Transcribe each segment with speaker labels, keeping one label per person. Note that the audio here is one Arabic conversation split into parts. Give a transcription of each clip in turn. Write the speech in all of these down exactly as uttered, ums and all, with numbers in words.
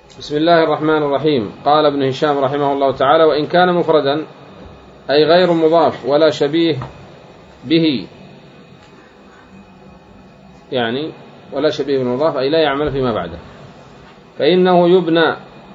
Speaker 1: بسم الله الرحمن الرحيم. قال ابن هشام رحمه الله تعالى: وإن كان مفردا أي غير مضاف ولا شبيه به، يعني ولا شبيه بالمضاف أي لا يعمل فيما بعده، فإنه يبنى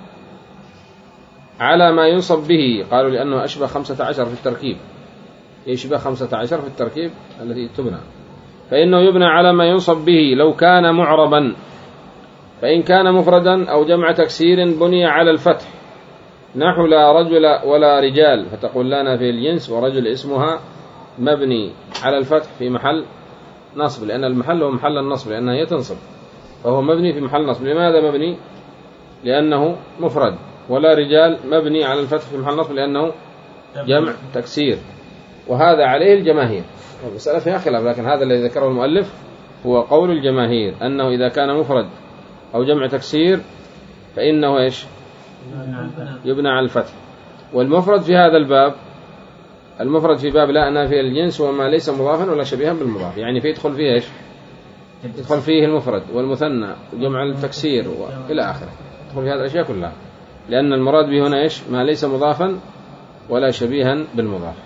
Speaker 1: على ما ينصب به. قالوا لأنه أشبه خمسة عشر في التركيب، يشبه خمسة عشر في التركيب التي تبنى، فإنه يبنى على ما ينصب به لو كان معربا. فإن كان مفردا أو جمع تكسير بني على الفتح، نحو لا رجل ولا رجال، فتقول لنا في الجنس ورجل اسمها مبني على الفتح في محل نصب، لأن المحل هو محل النصب، لأنها هي تنصب، فهو مبني في محل نصب. لماذا مبني؟ لأنه مفرد. ولا رجال مبني على الفتح في محل نصب لأنه جمع تكسير، وهذا عليه الجماهير. المسألة فيها خلاف، لكن هذا الذي ذكره المؤلف هو قول الجماهير، أنه إذا كان مفرد أو جمع تكسير فإنه إيش؟ يبنى على الفتح. والمفرد في هذا الباب، المفرد في باب لا نافي الجنس وما ليس مضافا ولا شبيها بالمضاف، يعني في يدخل فيه إيش؟ يدخل فيه المفرد والمثنى وجمع التكسير وإلى آخره، يدخل في هذه الأشياء كلها، لأن المراد به هنا إيش؟ ما ليس مضافا ولا شبيها بالمضاف.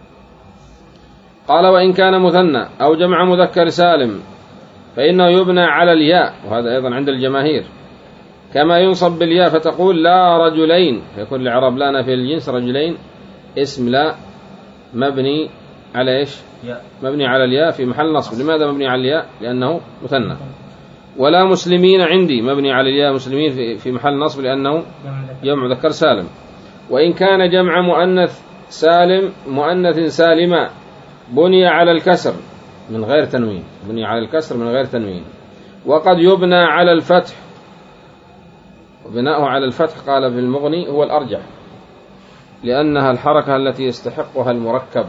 Speaker 1: قال: وإن كان مثنى أو جمع مذكر سالم فإنه يبنى على الياء، وهذا أيضا عند الجماهير، كما ينصب بالياء، فتقول لا رجلين، فيكون الإعراب لا نافي الجنس رجلين اسم لا مبني على إيش؟ مبني على الياء في محل نصب. لماذا مبني على الياء؟ لأنه مثنى. ولا مسلمين عندي مبني على الياء مسلمين في محل نصب لأنه جمع مذكر سالم. وإن كان جمع مؤنث سالم مؤنث سالما بني على الكسر من غير تنوين، بني على الكسر من غير تنوين. وقد يبنى على الفتح، وبناؤه على الفتح قال في المغني هو الأرجح، لأنها الحركة التي يستحقها المركب،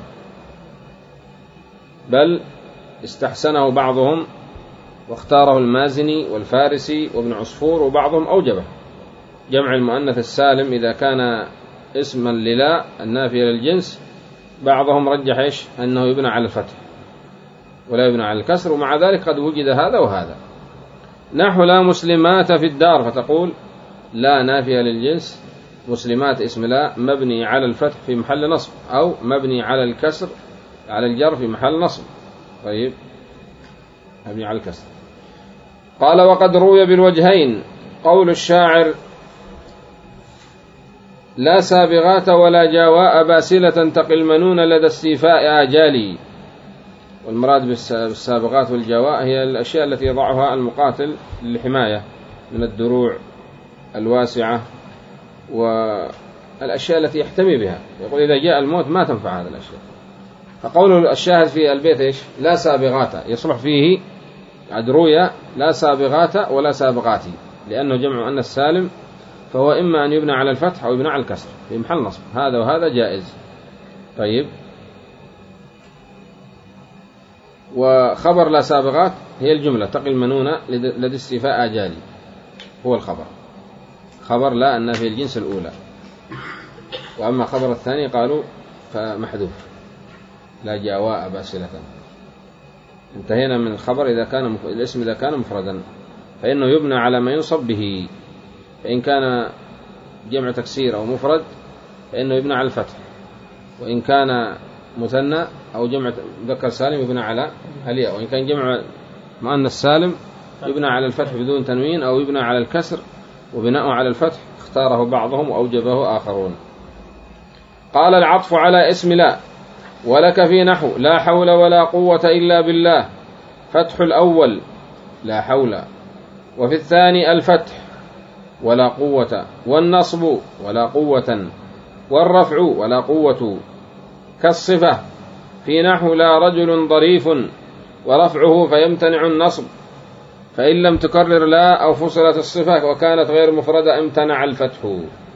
Speaker 1: بل استحسنه بعضهم واختاره المازني والفارسي وابن عصفور، وبعضهم أوجبه جمع المؤنث السالم إذا كان اسما للا النافية للجنس. بعضهم رجح إيش؟ أنه يبنى على الفتح ولا يبنى على الكسر، ومع ذلك قد وجد هذا وهذا. نحو لا مسلمات في الدار، فتقول لا نافية للجنس، مسلمات اسم لا مبني على الفتح في محل نصب، أو مبني على الكسر على الجر في محل نصب. طيب، مبني على الكسر. قال: وقد روي بالوجهين قول الشاعر: لا سابغات ولا جاواء باسلة تقي المنون لدى استيفاء آجالي. والمراد بالسابغات والجواء هي الأشياء التي يضعها المقاتل للحماية من الدروع الواسعة والأشياء التي يحتمي بها. يقول إذا جاء الموت ما تنفع هذه الأشياء. فقول الشاهد في البيت إيش؟ لا سابغات، يصلح فيه عدروية لا سابغات ولا سابغاتي، لأنه جمع أن السالم، فهو إما أن يبنى على الفتح أو يبنى على الكسر في محل نصب، هذا وهذا جائز. طيب، وخبر لا سابغات هي الجملة تقي المنونة لدى استيفاء آجالي، هو الخبر، خبر لا النافي الجنس الأولى. وأما خبر الثاني قالوا فمحذوف، لا جاواء باسلة. انتهينا من الخبر إذا كان الاسم إذا كان مفردا فإنه يبنى على ما ينصب به. فإن كان جمع تكسير أو مفرد فإنه يبنى على الفتح، وإن كان مثنى أو جمع مذكر سالم يبنى على الياء، وإن كان جمع مؤنث سالم يبنى على الفتح بدون تنوين أو يبنى على الكسر، وبناء على الفتح اختاره بعضهم وأوجبه آخرون. قال: العطف على اسم لا، ولك في نحو لا حول ولا قوة إلا بالله، فتح الأول لا حول، وفي الثاني الفتح ولا قوة، والنصب ولا قوة، والرفع ولا قوة، كالصفة في نحو لا رجل ظريف، ورفعه فيمتنع النصب، فإن لم تكرر لا أو فصلت الصفة وكانت غير مفردة امتنع الفتح.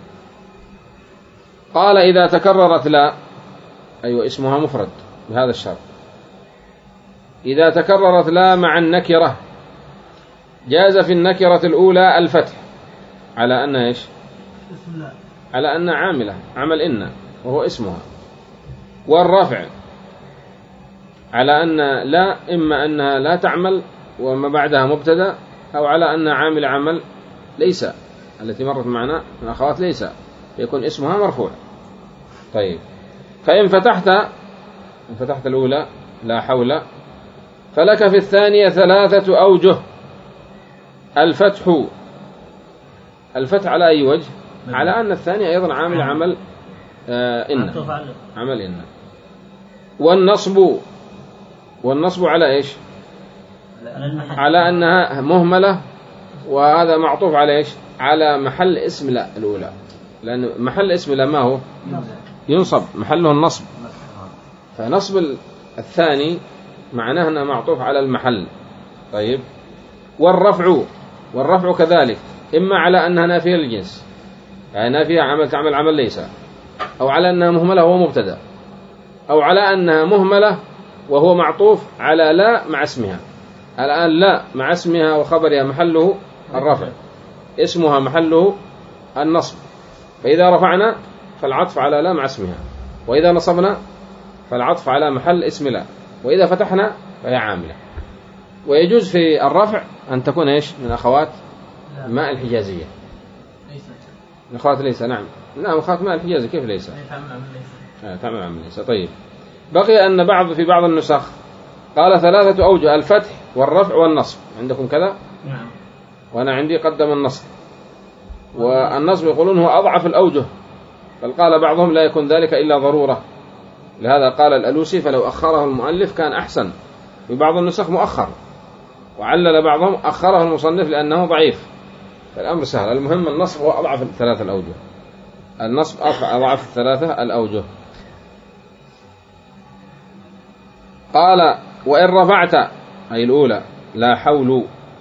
Speaker 1: قال: إذا تكررت لا، أيوة اسمها مفرد بهذا الشرط، إذا تكررت لا مع النكرة جاز في النكرة الأولى الفتح على أن إيش؟ على أن عاملة عمل إن وهو اسمها، والرفع على أن لا إما أنها لا تعمل وما بعدها مبتدأ، أو على أن عامل عمل ليس التي مرت معنا من أخوات ليس يكون اسمها مرفوع. طيب فإن فتحت إن فتحت الأولى لا حول فلك في الثانية ثلاثة أوجه. الفتح الفتح على أي وجه؟ على أن الثانية أيضا عامل عمل آه إن عمل إن. والنصب والنصب على إيش؟ على أنها مهملة، وهذا معطوف على إيش؟ على محل اسم لا الأولى، لأن محل اسم لا ما هو ينصب محله النصب، فنصب الثاني معناه أنه معطوف على المحل. طيب والرفع والرفع كذلك إما على أنها نافية للجنس، يعني نافية عمل تعمل عمل ليس، أو على أنها مهملة وهو مبتدأ، أو على أنها مهملة وهو معطوف على لا مع اسمها. الآن لا مع اسمها وخبرها محله الرفع، اسمها محله النصب، فإذا رفعنا فالعطف على لا مع اسمها، وإذا نصبنا فالعطف على محل اسم لا، وإذا فتحنا فهي عاملة. ويجوز في الرفع أن تكون إيش؟ من أخوات ماء الحجازية، من أخوات ليس. نعم نعم أخوات ماء الحجازية كيف ليس؟ تعمل عمل ليس. طيب بقي أن بعض في بعض النسخ قال ثلاثة أوجه: الفتح والرفع والنصب. عندكم كذا؟
Speaker 2: نعم.
Speaker 1: وأنا عندي قدم النصب، والنصب يقولون هو أضعف الأوجه، بل قال بعضهم لا يكون ذلك إلا ضرورة، لهذا قال الألوسي فلو أخره المؤلف كان أحسن. في بعض النسخ مؤخر، وعلل بعضهم أخره المصنف لأنه ضعيف، فالأمر سهل. المهم النصب هو أضعف الثلاثة الأوجه، النصب أضعف الثلاثة الأوجه. قال: وإن رفعت أي الأولى لا حول،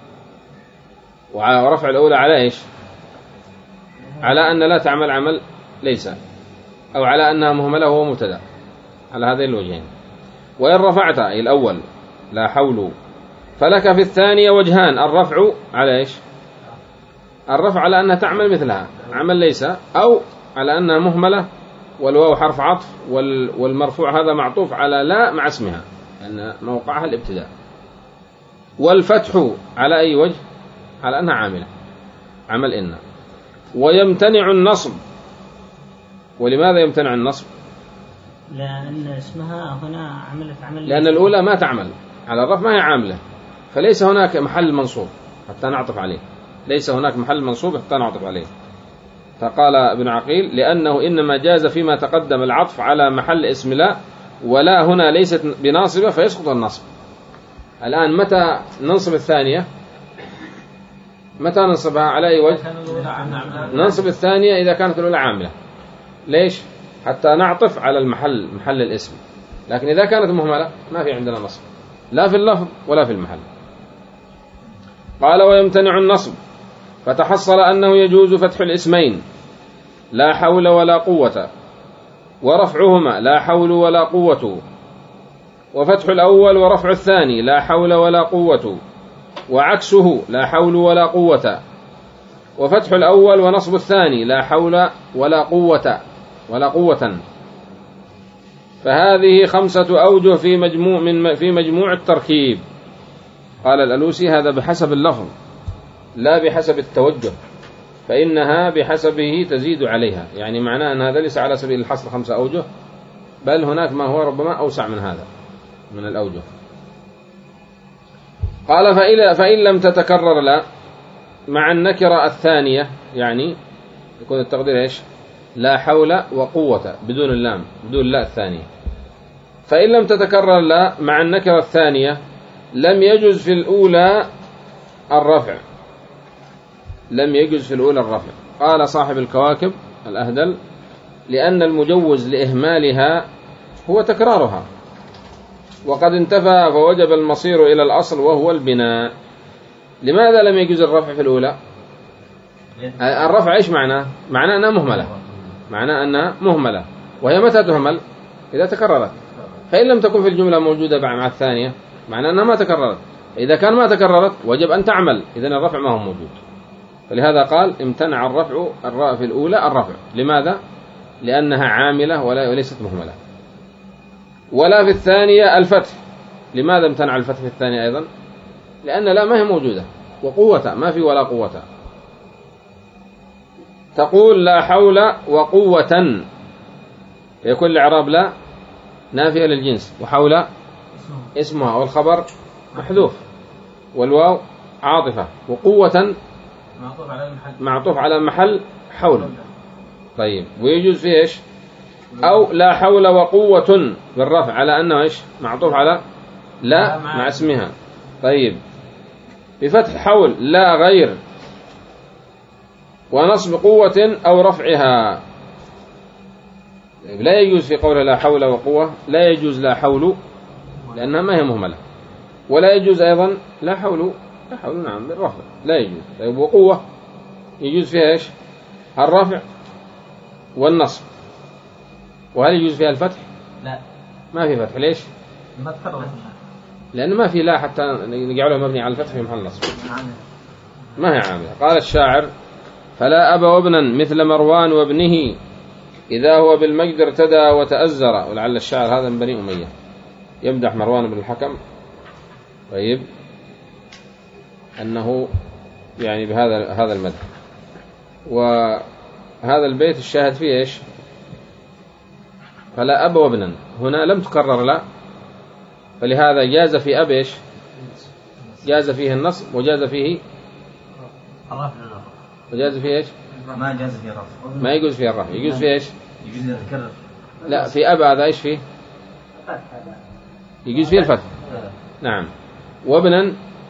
Speaker 1: ورفع الأولى على إيش؟ على أن لا تعمل عمل ليس، أو على أنها مهملة وهو مبتدأ، على هذين الوجهين. وإن رفعت أي الأول لا حول فلك في الثانية وجهان: الرفع على إيش؟ الرفع على أنها تعمل مثلها عمل ليس، أو على أنها مهملة والواو حرف عطف والمرفوع هذا معطوف على لا مع اسمها أن موقعها الابتداء. والفتح على أي وجه؟ على أنها عاملة عمل إن. ويمتنع النصب. ولماذا يمتنع النصب؟
Speaker 2: لأن اسمها هنا عملت عمل،
Speaker 1: لأن الأولى ما تعمل على الرفع، ما هي عاملة، فليس هناك محل منصوب حتى نعطف عليه، ليس هناك محل منصوب حتى نعطف عليه. فقال ابن عقيل: لأنه إنما جاز فيما تقدم العطف على محل اسم لا، ولا هنا ليست بناصبة فيسقط النصب. الآن متى ننصب الثانية؟ متى ننصبها على أي وجه؟ ننصب الثانية إذا كانت الأولى عاملة. ليش؟ حتى نعطف على المحل محل الاسم. لكن إذا كانت مهملة ما في عندنا نصب، لا في اللفظ ولا في المحل. قال: ويمتنع النصب، فتحصل أنه يجوز فتح الاسمين لا حول ولا قوة، ورفعهما لا حول ولا قوة، وفتح الأول ورفع الثاني لا حول ولا قوة، وعكسه لا حول ولا قوة، وفتح الأول ونصب الثاني لا حول ولا قوة ولا قوة. فهذه خمسة أوجه في مجموع من في مجموع التركيب. قال الألوسي: هذا بحسب اللفظ لا بحسب التوجه، فإنها بحسبه تزيد عليها. يعني معناه أن هذا ليس على سبيل الحصر خمسة أوجه، بل هناك ما هو ربما أوسع من هذا من الأوجه. قال: فإن لم تتكرر لا مع النكرة الثانية، يعني يكون التقدير إيش؟ لا حول وقوة بدون اللام بدون لا الثانية. فإن لم تتكرر لا مع النكرة الثانية لم يجوز في الأولى الرفع، لم يجوز في الأولى الرفع. قال صاحب الكواكب الأهدل: لأن المجوز لإهمالها هو تكرارها، وقد انتفى فوجب المصير إلى الأصل وهو البناء. لماذا لم يجوز الرفع في الأولى؟ الرفع إيش معناه؟ معناه أنها مهملة، معناه أنها مهملة، وهي متى تهمل؟ إذا تكررت. فإن لم تكن في الجملة موجودة مع الثانية معناه أنها ما تكررت، إذا كان ما تكررت وجب أن تعمل، إذن الرفع ما هو موجود. فلهذا قال: امتنع الرفع في الأولى الرفع. لماذا؟ لأنها عاملة وليست مهملة. ولا في الثانية الفتح. لماذا امتنع الفتح في الثانية أيضا؟ لأن لا ما هي موجودة، وقوة ما في ولا قوة. تقول لا حول وقوة، يكون الإعراب لا نافية للجنس، وحول اسمها والخبر محذوف، والواو عاطفة، وقوة معطوف على محل حول. طيب، ويجوز فيه إيش؟ أو لا حول وقوة بالرفع على أنه إيش؟ معطوف على لا مع اسمها. طيب، بفتح حول لا غير، ونصب قوة أو رفعها. لا يجوز في قوله لا حول وقوة، لا يجوز لا حول لأنها ما هي مهملة، ولا يجوز أيضا لا حول، لا حول نعم بالرفع لا يجوز. طيب، وقوة يجوز فيها إيش؟ الرفع والنصب. وهل يجوز فيها الفتح؟
Speaker 2: لا،
Speaker 1: ما في فتح. ليش؟
Speaker 2: ما تكرر،
Speaker 1: لأنه ما في لا حتى نجعله مبني على الفتح في محل النصب، ما هي عاملة. قال الشاعر: فلا أبا وابنا مثل مروان وابنه، إذا هو بالمجد ارتدى وتأزر. ولعل الشاعر هذا من بني أمية يمدح مروان بن الحكم، طيب، أنه يعني بهذا هذا المدح. وهذا البيت الشاهد فيه إيش؟ فلا أب وابنا، هنا لم تكرر لا، فلهذا جاز في أب إيش؟ جاز فيه النصب، وجاز فيه وجاز فيه إيش؟
Speaker 2: ما جاز فيه الرفع،
Speaker 1: ما يجوز فيه الرفع. يجوز فيه إيش؟
Speaker 2: يجوز يتكرر.
Speaker 1: لا، في أب هذا إيش فيه؟ يجوز فيه الفتح. نعم. وابنا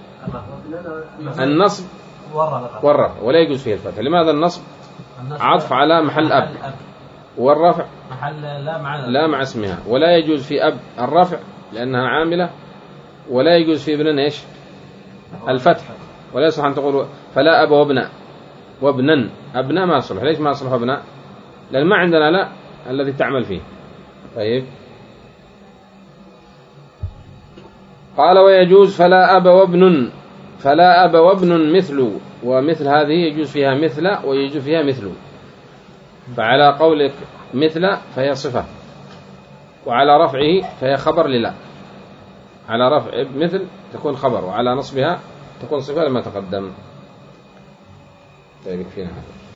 Speaker 1: النصب والرفع، ولا يجوز فيه الفتح. لماذا النصب؟ عطف على محل أب، والرفع
Speaker 2: محل لا مع
Speaker 1: لا مع اسمها. ولا يجوز في أب الرفع لأنها عاملة، ولا يجوز في ابن إيش؟ الفتح. ولا يصح أن تقول فلا أب وابنا، وابنا أبناء ما يصلح. ليش ما يصلح أبناء؟ لأن ما عندنا لا الذي تعمل فيه. طيب، قال: ويجوز فلا أب وابن، فلا أب وابن مثل، ومثل هذه يجوز فيها مثل، ويجوز فيها مثل. فعلى قولك مثل فهي صفة، وعلى رفعه فهي خبر للا. على رفع مثل تكون خبر، وعلى نصبها تكون صفة لما تقدم. طيب، يكفينا هذا.